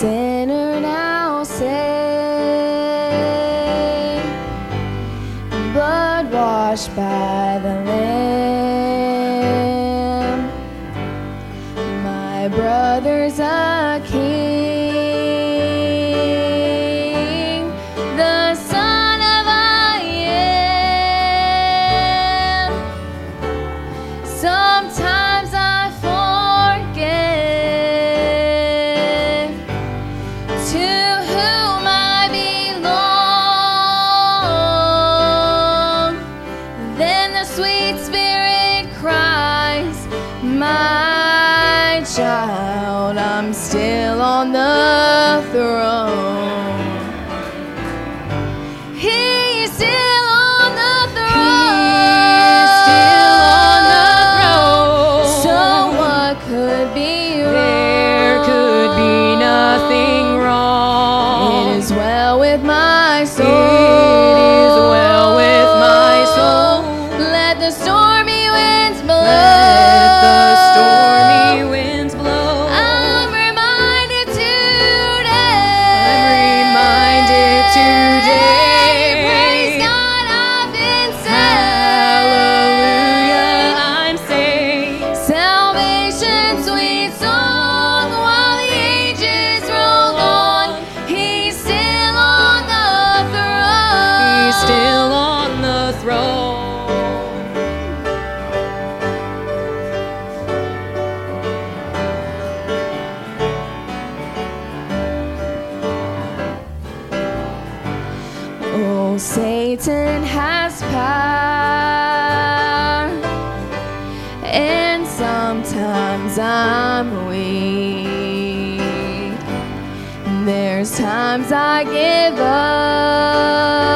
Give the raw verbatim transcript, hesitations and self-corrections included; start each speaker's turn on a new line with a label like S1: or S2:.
S1: sinner now saved, blood washed by the Lamb. My brother's a king, the son of I am. Sometimes I forget to whom I belong. Then the sweet spirit cries, my child, I'm still on the throne. He's still on the throne.
S2: He's still on the throne.
S1: So what could be wrong?
S2: There could be nothing wrong.
S1: It is well with my soul.
S2: It is well with my soul.
S1: Let the stormy winds blow.
S2: Let the stormy winds blow.
S1: I'm reminded today.
S2: I'm reminded today.
S1: Praise God, I've been
S2: Hallelujah,
S1: saved.
S2: I'm saved.
S1: Salvation's sweet song while the ages roll on. He's still on the throne.
S2: He's still on the throne.
S1: Oh, Satan has power, and sometimes I'm weak. There's times I give up.